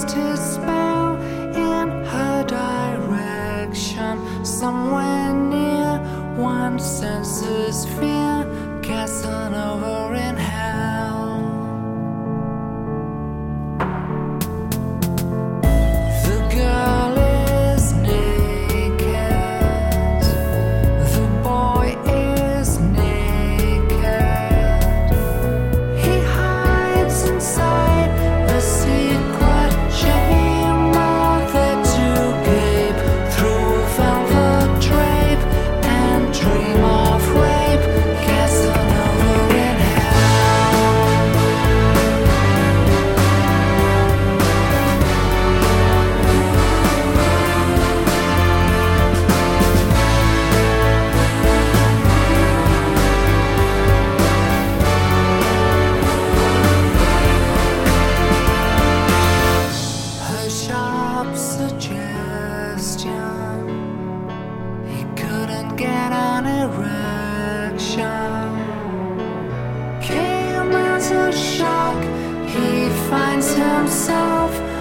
cast his spell in her direction. Somewhere near, one senses fear, Casanova in hell. The girl is naked, the boy is naked. He hides inside a secret chamber there to gape through a velvet drape and dream of rape. Casanova in hell. Her sharp suggestion, he couldn't get an erection, came as a shock. He finds himself